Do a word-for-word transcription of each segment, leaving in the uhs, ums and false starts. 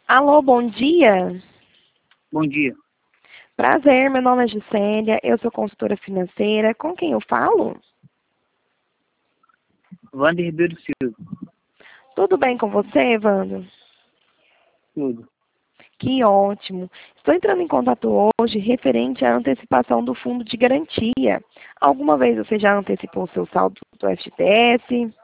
Alô, bom dia. Bom dia. Prazer, meu nome é Gisélia, eu sou consultora financeira. Com quem eu falo? Wander Ribeiro Silva. Tudo bem com você, Evandro? Tudo. Que ótimo. Estou entrando em contato hoje referente à antecipação do fundo de garantia. Alguma vez você já antecipou o seu saldo do F G T S?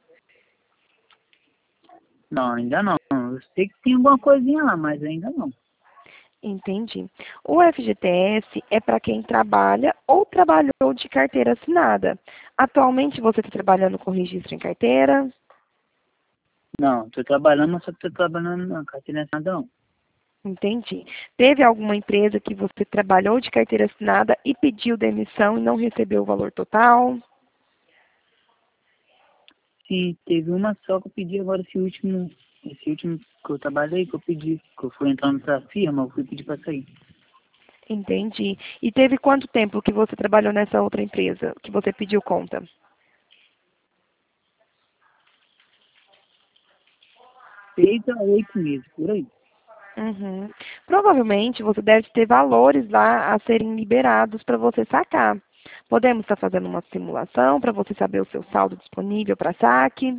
Não, ainda não. Eu sei que tem alguma coisinha lá, mas ainda não. Entendi. O F G T S é para quem trabalha ou trabalhou de carteira assinada. Atualmente você está trabalhando com registro em carteira? Não, tô trabalhando, mas só tô trabalhando na carteira assinada não. Entendi. Teve alguma empresa que você trabalhou de carteira assinada e pediu demissão e não recebeu o valor total? Sim, teve uma só que eu pedi agora, esse último, esse último que eu trabalhei, que eu pedi, que eu fui entrando pra firma, eu fui pedir pra sair. Entendi. E teve quanto tempo que você trabalhou nessa outra empresa, que você pediu conta? Seis a oito meses, por aí. Uhum. Provavelmente você deve ter valores lá a serem liberados para você sacar. Podemos estar fazendo uma simulação para você saber o seu saldo disponível para saque?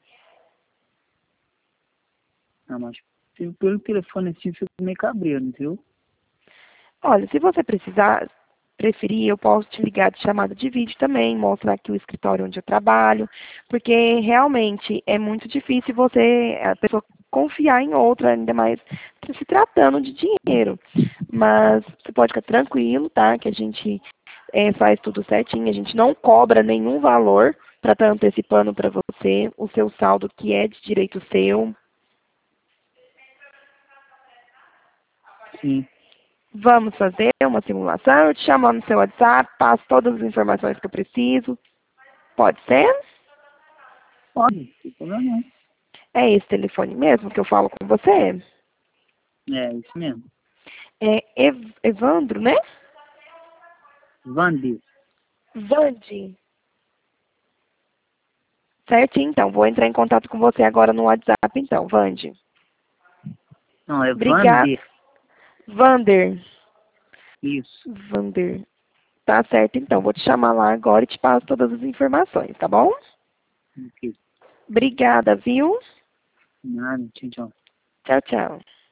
Não, mas se- pelo telefone assim, fico meio cabreiro, entendeu? Olha, se você precisar, preferir, eu posso te ligar de chamada de vídeo também, mostrar aqui o escritório onde eu trabalho, porque realmente é muito difícil você, a pessoa confiar em outra, ainda mais se tratando de dinheiro. Mas você pode ficar tranquilo, tá? Que a gente é, faz tudo certinho, a gente não cobra nenhum valor para estar antecipando para você o seu saldo que é de direito seu. Sim. Vamos fazer uma simulação, eu te chamo no seu WhatsApp, passo todas as informações que eu preciso. Pode ser? Pode, não tem problema não. É esse telefone mesmo que eu falo com você? É, isso mesmo. É Ev Evandro, né? Wander. Vande. Certinho, então. Vou entrar em contato com você agora no WhatsApp, então, Vande. Não, é Obrigada. Wander. Vander. Isso. Vander. Tá certo, então. Vou te chamar lá agora e te passo todas as informações, tá bom? Ok. Obrigada, viu? Nada, tchau, tchau. Tchau, tchau.